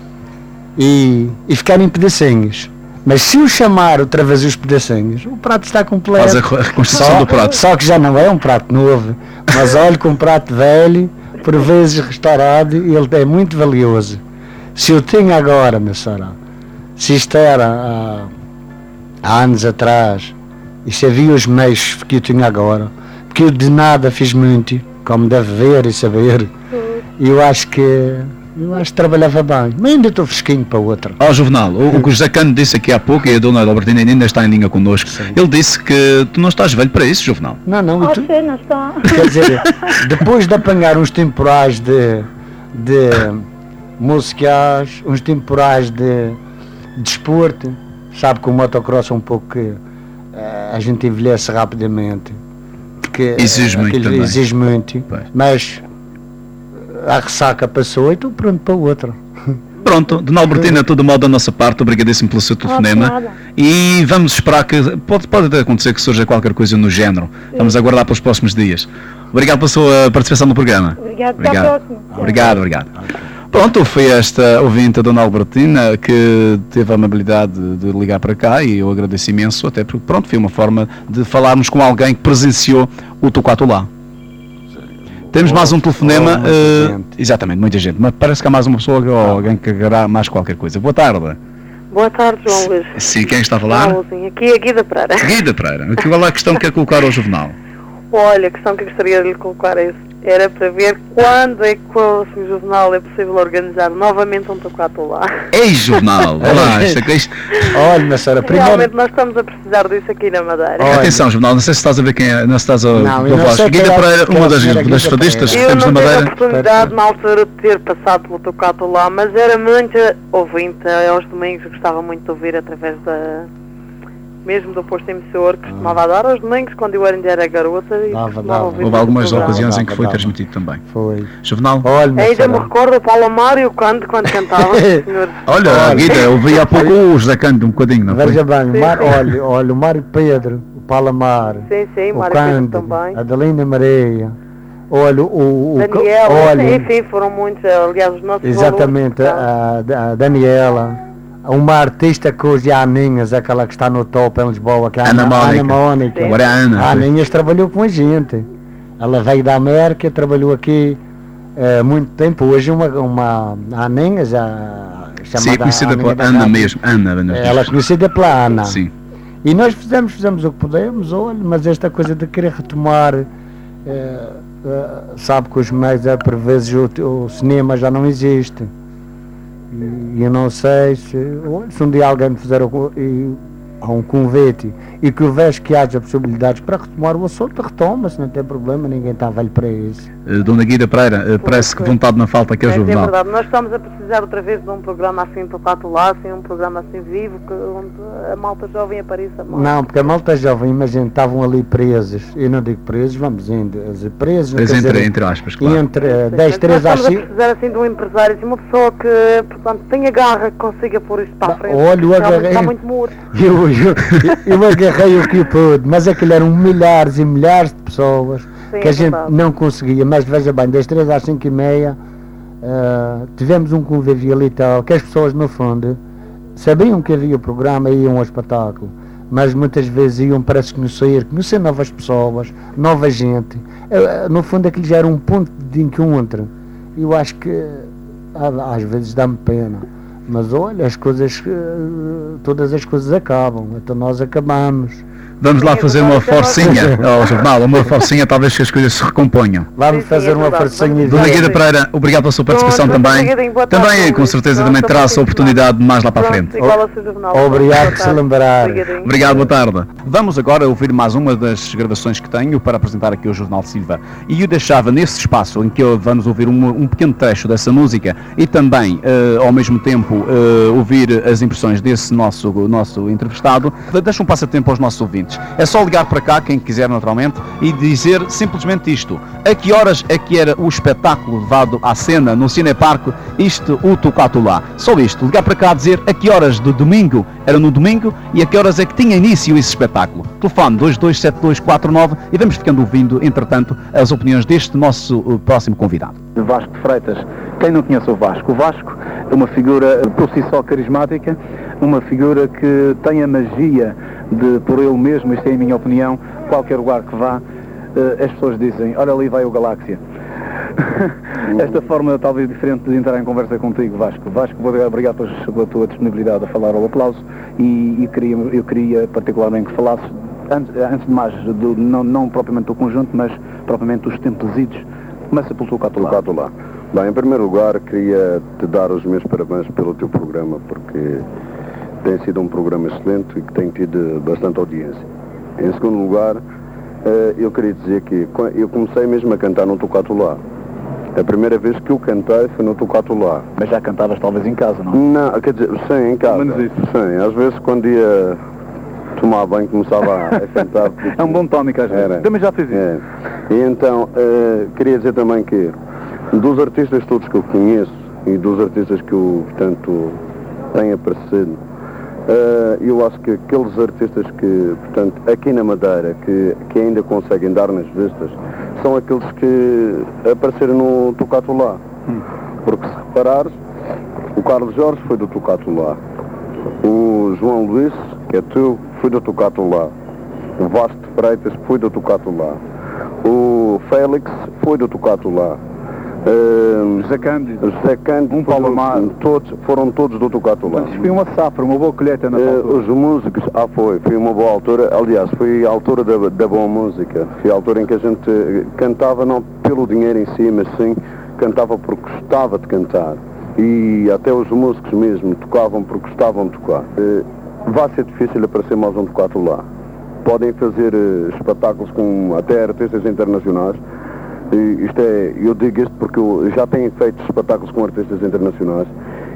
e, e ficar em pedacinhos. Mas se o chamar outra vez os pedacinhos, o prato está completo. Faz a reconstrução só, do prato. Só que já não é um prato novo, mas olha que um prato velho, por vezes restaurado, ele é muito valioso. Se eu tinha agora, minha senhora, se isto era há, há anos atrás, e se havia os meios que eu tinha agora, porque eu de nada fiz muito, como deve ver e saber, e eu acho que eu acho que trabalhava bem, mas ainda estou fresquinho para outra. Ó oh, Juvenal, o, o que o José Cândido disse aqui há pouco, e a Dona Albertina ainda está em linha connosco, sim, ele disse que tu não estás velho para isso, Juvenal. Não, não. Oh, tu, não está. Quer dizer, depois de apanhar uns temporais de, de musicais, uns temporais de desporto, de sabe que o motocross é um pouco que uh, a gente envelhece rapidamente, porque exige muito também. Exige muito, mas a ressaca passou e estou pronto para outra. Pronto, Dona Albertina, todo mal da nossa parte, obrigadíssimo pelo seu telefonema. Oh, e vamos esperar que, pode, pode até acontecer que surja qualquer coisa no género. Vamos aguardar pelos próximos dias. Obrigado pela sua participação no programa. Obrigado, obrigado. Até à próxima. Obrigado, obrigado. Pronto, foi esta ouvinte, a Dona Albertina, que teve a amabilidade de ligar para cá e eu agradeço imenso, até porque, pronto, foi uma forma de falarmos com alguém que presenciou o Toquatulá. Temos mais um telefonema. Oh, muita uh, gente. exatamente, muita gente. Mas parece que há mais uma pessoa ou alguém que quererá mais qualquer coisa. Boa tarde. Boa tarde, João Luís. Sim, quem está a falar? Olá, aqui é Guida Pereira. Guida Pereira. Aqui qual é a questão que quer colocar ao jornal? Olha, a questão que eu gostaria de lhe colocar é, era para ver quando é que com o senhor Jornal é possível organizar novamente um tocato lá. Ei, jornal! Olá, isto, isto... Olha, minha senhora, primeiro... Realmente nós estamos a precisar disso aqui na Madeira. Olha. Atenção, jornal, não sei se estás a ver quem é, não se estás a Não, eu não voz. sei Guida quem é- Pereira, quem é uma a das, senhora das Guida fadistas que Eu temos não na tive a Madeira. oportunidade na altura de ter passado pelo tocato lá, mas era muito ouvinte, aos domingos eu gostava muito de ouvir através da... mesmo do posto emissor, que costumava dar aos domingos, quando eu ainda era garota. E Dava, costumava dava. ouvir Houve o algumas programa. ocasiões em Dava, que foi dava. transmitido também. Foi. Jornal? Olha, minha Ainda me senhora, recordo o Paulo Mário quando, quando cantava, senhor. Olha, Olha. Guida, eu vi há pouco o José Cândido um bocadinho, não foi? veja bem, o Sim, Mar, sim. olha, olha, o Mário Pedro, o Palamar, Sim, sim, o Mário Pedro Cândido, também. a Adelina Maria, olha, o... o Daniel, olha, enfim, foram muitos, aliás, os nossos exatamente, valores, a, a Daniela, uma artista que hoje é a Aninhas, aquela que está no top em Lisboa, que é a Ana Ana, Mónica. Ana Mónica. Sim. Agora é a Ana. A Aninhas trabalhou com a gente. Ela veio da América, trabalhou aqui eh, muito tempo. Hoje uma, uma a Aninhas, a, chamada Sim, é conhecida Aninha pela da Ana Rádio. mesmo. Ana, Ana. Ela é conhecida pela Ana. Sim. E nós fizemos, fizemos o que pudemos, olha, mas esta coisa de querer retomar, eh, eh, sabe que os meios, é, por vezes o, o cinema já não existe. E eu não sei se, olha, se um dia alguém me fizer o- e, há um convite e que houvesse que haja possibilidades para retomar o assunto, retoma-se, não tem problema, ninguém está velho para isso. Eh, Dona Guida Pereira, eh, parece que vontade não falta aqui ao É, é jornal. verdade, nós estamos a precisar outra vez de um programa assim tocado lá, assim, um programa assim vivo, que, onde a malta jovem apareça mais. Não, porque a malta jovem, imagina, estavam ali presos, eu não digo presos, vamos indo, presos, Mas quer entre, dizer, entre aspas, claro. entre Sim, dez, mas três nós às estamos a cinco. precisar assim de um empresário, assim, uma pessoa que, portanto, tenha garra, que consiga pôr isto para a Bah, frente. olha, eu Realmente agarrei- está muito morto. Eu, eu, eu agarrei o que pude, mas aquilo eram milhares e milhares de pessoas Sim, que a é gente verdade. não conseguia, mas veja bem, das três às cinco e meia ah, tivemos um convívio ali e tal, que as pessoas no fundo sabiam que havia o programa e iam ao espetáculo, mas muitas vezes iam para se conhecer, conhecer novas pessoas, nova gente. Ah, no fundo aquilo já era um ponto de encontro. Eu acho que ah, às vezes dá-me pena. Mas olha, as coisas, eh, todas as coisas acabam, então nós acabamos. Vamos lá Sim, fazer é uma verdade, forcinha ao jornal, uma forcinha, talvez que as coisas se recomponham. Vamos Sim, sim, fazer é uma verdade. forcinha e Vamos Dona fazer. Guida Pereira, obrigado pela sua participação Pronto, também. obrigadinho, boa tarde, Também, com Luís. certeza, Pronto, também terá a bom sua fim de oportunidade mais lá para a Pronto, frente. igual ao seu jornal. Obrigado Boa por se tarde. lembrar. Obrigadinho. Obrigado, boa tarde. Vamos agora ouvir mais uma das gravações que tenho para apresentar aqui o Jornal Silva. E eu deixava nesse espaço em que vamos ouvir um, um pequeno trecho dessa música e também, eh, ao mesmo tempo, eh, ouvir as impressões desse nosso, nosso entrevistado. Deixa um passatempo aos nossos ouvintes. É só ligar para cá, quem quiser naturalmente, e dizer simplesmente isto. A que horas é que era o espetáculo levado à cena no Cineparque, isto, o Tocato lá? Só isto. Ligar para cá a dizer a que horas do domingo era no domingo e a que horas é que tinha início esse espetáculo. Telefone dois dois sete dois quatro nove e vamos ficando ouvindo, entretanto, as opiniões deste nosso uh, próximo convidado. Vasco de Freitas. Quem não conhece o Vasco? O Vasco é uma figura por si só carismática, uma figura que tem a magia de, por ele mesmo, isto é a minha opinião, qualquer lugar que vá, eh, as pessoas dizem, olha ali vai o Galáxia. Esta forma talvez diferente de entrar em conversa contigo, Vasco. Vasco, vou obrigado pela tua disponibilidade a falar ao aplauso e, e queria, eu queria particularmente que falasses, antes, antes de mais, do, não, não propriamente do conjunto, mas propriamente dos templesitos. Começa pelo Tocato lá. Tocato lá. Bem, em primeiro lugar, queria te dar os meus parabéns pelo teu programa, porque tem sido um programa excelente e que tem tido bastante audiência. Em segundo lugar, eh, eu queria dizer que co- eu comecei mesmo a cantar no Tocato lá. A primeira vez que eu cantei foi no Tocato lá. Mas já cantavas talvez em casa, não? Não, quer dizer, sim, em casa. Menos isso. Sim, às vezes quando ia tomar banho começava a, a cantar. É um bom tónico às vezes. Era. Também já fiz isso. É. E então, eh, queria dizer também que dos artistas todos que eu conheço e dos artistas que eu, portanto, tenho aparecido, eh, eu acho que aqueles artistas que, portanto, aqui na Madeira, que, que ainda conseguem dar nas vistas, são aqueles que apareceram no Tocato lá. Hum. Porque se reparares, o Carlos Jorge foi do Tocato lá. O João Luís, que é teu, foi do Tocato lá. O Vasco de Freitas foi do Tocato lá. O Félix foi do Tocato lá. Uh, José Cândido, José Cândido, um Palomar, todos, foram todos do Tocato lá. Mas foi uma safra, uma boa colheita na uh, altura. Os músicos, ah foi, foi uma boa altura, aliás, foi a altura da, da boa música, foi a altura em que a gente cantava não pelo dinheiro em si, mas sim cantava porque gostava de cantar. E até os músicos mesmo tocavam porque gostavam de tocar. Uh, vai ser difícil aparecer mais um Tocato lá. Podem fazer uh, espetáculos com até artistas internacionais. E isto é, eu digo isto porque eu já tenho feito espetáculos com artistas internacionais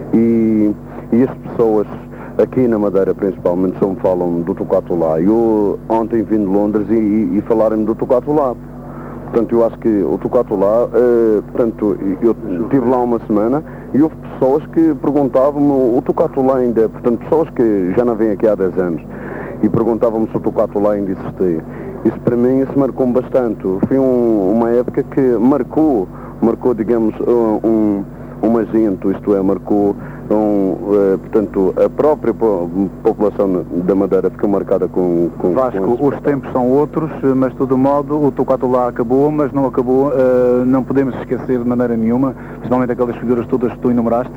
e, e as pessoas aqui na Madeira principalmente só me falam do Tocato lá. Eu ontem vim de Londres e, e, e falaram-me do Tocato lá. Portanto, eu acho que o Tocato lá, uh, portanto, eu estive lá uma semana e houve pessoas que perguntavam-me o Tocato lá ainda, portanto, pessoas que já não vêm aqui há dez anos e perguntavam-me se o Tocato lá ainda existia. Isso para mim, isso marcou-me bastante. Foi um, uma época que marcou, marcou, digamos, um, um agente, isto é, marcou, um, uh, portanto, a própria po população da Madeira ficou marcada com... com Vasco, com os tempos são outros, mas de todo modo o Tocato lá acabou, mas não acabou, uh, não podemos esquecer de maneira nenhuma, principalmente aquelas figuras todas que tu enumeraste,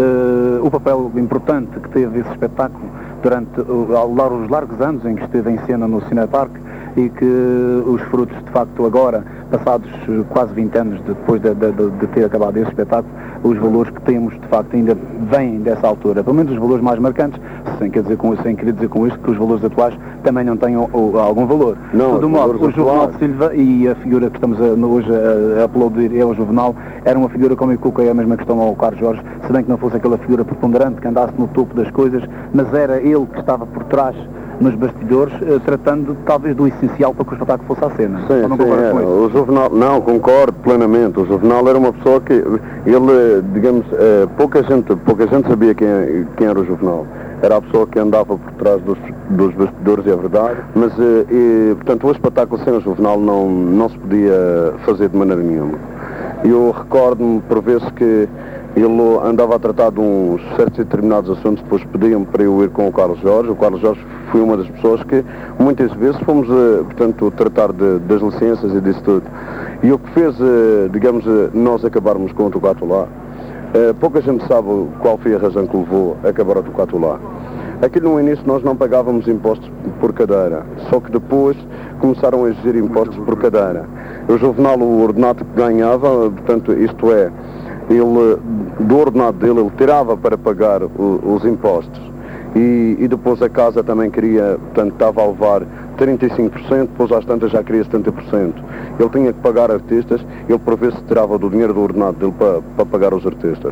uh, o papel importante que teve esse espetáculo durante uh, os largos anos em que esteve em cena no Cineparque, e que os frutos, de facto, agora, passados quase vinte anos depois de, de, de ter acabado esse espetáculo, os valores que temos, de facto, ainda vêm dessa altura. Pelo menos os valores mais marcantes, sem querer dizer com, sem querer dizer com isto que os valores atuais também não tenham ou, algum valor. Não, de todo modo, o Juvenal Silva e a figura que estamos a, hoje a, a aplaudir é o Juvenal, era uma figura, como eu coloquei a mesma questão ao Carlos Jorge, se bem que não fosse aquela figura preponderante que andasse no topo das coisas, mas era ele que estava por trás nos bastidores, eh, tratando talvez do essencial para que o espetáculo fosse à cena. Sim, não sim, é. O Juvenal, não, concordo plenamente. O Juvenal era uma pessoa que, ele, digamos, eh, pouca gente, pouca gente sabia quem, quem era o Juvenal. Era a pessoa que andava por trás dos, dos bastidores, é verdade, mas, eh, e, portanto, o espetáculo sem o Juvenal não, não se podia fazer de maneira nenhuma. Eu recordo-me por vezes que ele andava a tratar de uns certos e determinados assuntos, depois pediam-me para eu ir com o Carlos Jorge. O Carlos Jorge foi uma das pessoas que muitas vezes fomos, portanto, tratar de, das licenças e disso tudo. E o que fez, digamos, nós acabarmos com o Tocato lá, pouca gente sabe qual foi a razão que levou a acabar o Tocato lá. Aqui no início nós não pagávamos impostos por cadeira, só que depois começaram a exigir impostos por cadeira. O Juvenal, o ordenado que ganhava, portanto, isto é, ele, do ordenado dele, ele tirava para pagar o, os impostos. E, e depois a casa também queria, portanto, estava a levar trinta e cinco por cento, depois às tantas já queria setenta por cento. Ele tinha que pagar artistas, ele por vezes tirava do dinheiro do ordenado dele para, para pagar os artistas.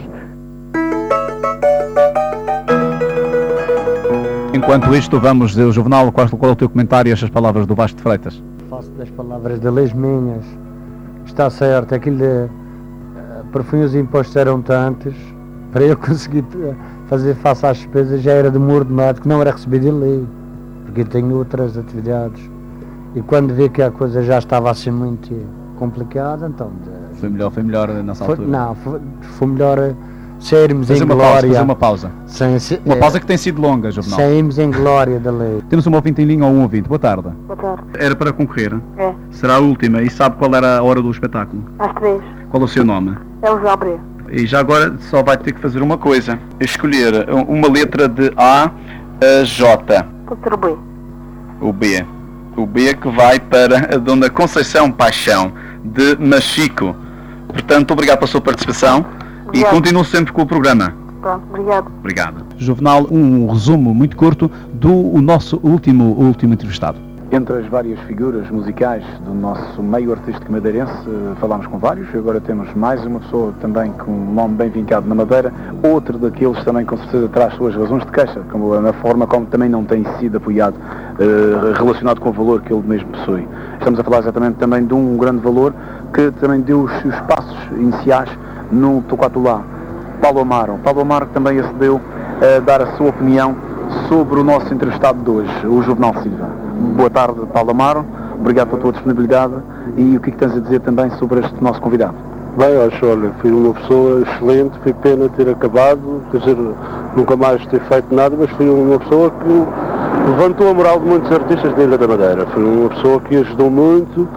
Enquanto isto, vamos dizer, o Juvenal, qual, qual é o teu comentário a estas palavras do Vasco de Freitas? Faço das palavras dele as minhas. Está certo, aquilo de... Por fim, os impostos eram tantos, para eu conseguir fazer face às despesas já era de um ordenado que não era recebido em lei, porque eu tenho outras atividades. E quando vi que a coisa já estava assim muito complicada, então... De... Foi melhor, foi melhor nessa foi, altura? Não, foi, foi melhor sairmos fazer em uma glória... Pausa, fazer uma pausa. Sem, uma pausa que tem sido longa, Juvenal. Saímos em glória da lei. Temos um ouvinte em linha ou um ouvinte. Boa tarde. Boa tarde. Era para concorrer? É. Será a última. E sabe qual era a hora do espetáculo? Às três. Qual é o seu nome? É o Jabré. E já agora só vai ter que fazer uma coisa. Escolher uma letra de A a J. Pode ser o B. O B. O B que vai para a Dona Conceição Paixão, de Machico. Portanto, obrigado pela sua participação. Obrigado. E continuo sempre com o programa. Pronto, obrigado. Obrigado. Juvenal, um resumo muito curto do o nosso último, último entrevistado. Entre as várias figuras musicais do nosso meio artístico madeirense, falámos com vários, agora temos mais uma pessoa também com um nome bem vincado na Madeira, outro daqueles também com certeza traz suas razões de queixa, como na forma como também não tem sido apoiado, eh, relacionado com o valor que ele mesmo possui. Estamos a falar exatamente também de um grande valor que também deu os seus passos iniciais no Tocato lá. Paulo Amaro. Paulo Amaro que também acedeu a dar a sua opinião sobre o nosso entrevistado de hoje, o Juvenal Silva. Boa tarde, Paulo Amaro, obrigado pela tua disponibilidade e o que é que tens a dizer também sobre este nosso convidado? Bem, acho, olha, fui uma pessoa excelente, foi pena ter acabado, quer dizer, nunca mais ter feito nada, mas fui uma pessoa que levantou a moral de muitos artistas da Ilha da Madeira, foi uma pessoa que ajudou muito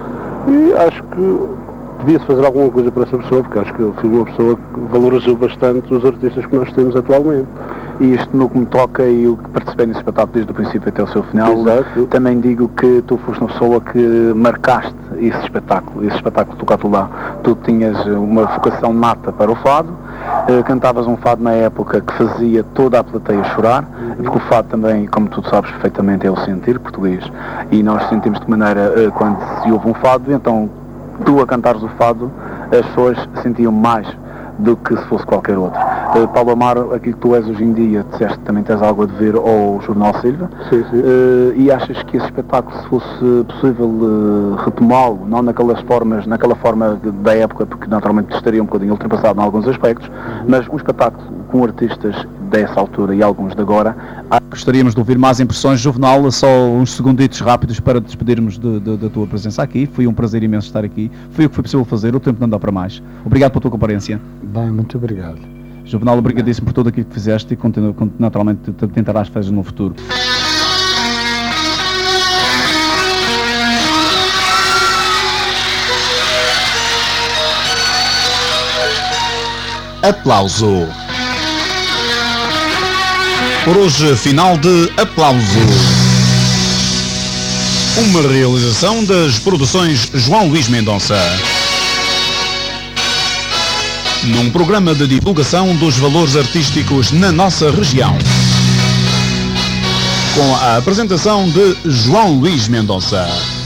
E acho que podia-se fazer alguma coisa para essa pessoa, porque acho que ele foi uma pessoa que valorizou bastante os artistas que nós temos atualmente. E isto no que me toca e o que participei nesse espetáculo desde o princípio até o seu final, Exato. Também digo que tu foste uma pessoa que marcaste esse espetáculo, esse espetáculo que tocaste lá. Tu tinhas uma vocação nata para o fado, eh, cantavas um fado na época que fazia toda a plateia chorar, uhum. Porque o fado também, como tu sabes perfeitamente, é o sentir português, e nós sentimos de maneira, eh, quando se ouve um fado, então tu a cantares o fado, as pessoas sentiam mais do que se fosse qualquer outro. Uh, Paulo Amaro, aquilo que tu és hoje em dia, disseste que também tens algo a dever ao Jornal Silva. Sim, sim. Uh, e achas que esse espetáculo, se fosse possível uh, retomá-lo, não naquelas formas, naquela forma da época, porque naturalmente estaria um bocadinho ultrapassado em alguns aspectos, uhum. Mas um espetáculo com artistas dessa altura e alguns de agora. Gostaríamos de ouvir mais impressões. Juvenal, só uns segunditos rápidos para despedirmos de, de, da tua presença aqui. Foi um prazer imenso estar aqui. Foi o que foi possível fazer, o tempo não dá para mais. Obrigado pela tua comparência. Bem, muito obrigado. Juvenal, obrigadíssimo por tudo aquilo que fizeste e continua, naturalmente tentarás fazer no futuro. Aplauso. Por hoje, final de Aplauso. Uma realização das produções João Luís Mendonça. Num programa de divulgação dos valores artísticos na nossa região. Com a apresentação de João Luís Mendonça.